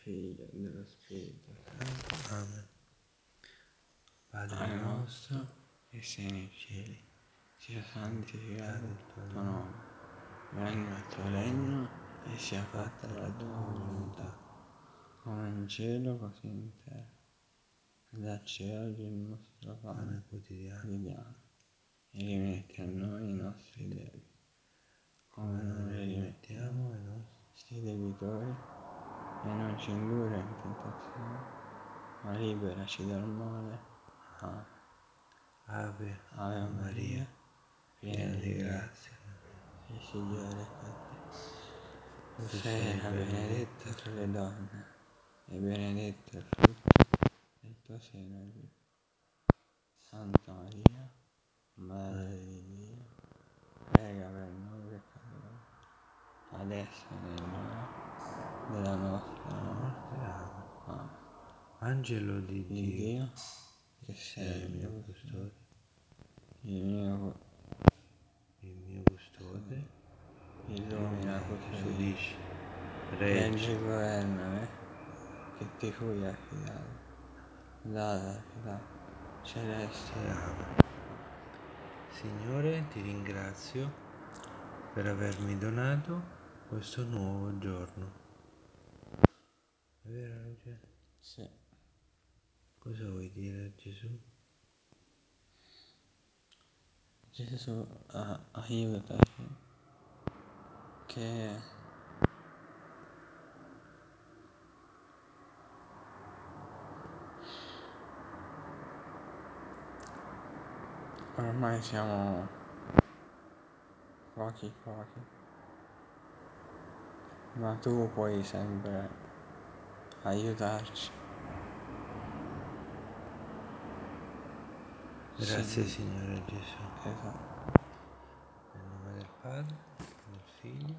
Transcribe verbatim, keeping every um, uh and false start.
Figlio e dello Spirito Santo. Amen. Padre Padre nostro, nostro, che sei nei cieli, sia santificato il tuo nome, venga il tuo regno e sia fatta la tua volontà, come in cielo così in terra. Dacci oggi il nostro pane quotidiano e rimetti a noi i nostri debiti, come noi li rimettiamo ai nostri debitori, e non ci indurre in tentazione, ma liberaci dal male. Amen. Ave, Ave Maria, piena di grazia, il Signore è con te. Tu sei la benedetta tra le donne, e benedetto il frutto del tuo seno, Gesù. Santa Maria, Madre di Dio, prega per noi peccatori, adesso è nell'ora della nostra morte. Amen. Angelo di Di Dio, Dio, che sei sei il il mio mio custode, custode, il mio il mio custode, illumina, custodisci, custodisci, reggi reggi, e governa me, che ti fui affidato, dalla pietà celeste. Amen. Signore, ti ringrazio per avermi donato questo nuovo giorno. È vero, Lucia? Sì. Cosa vuoi dire a Gesù? Gesù ah, aiutaci, che ormai siamo pochi pochi, ma tu puoi sempre aiutarci. Grazie, Sì, Signore Gesù. esatto. Nel nome del Padre, del Figlio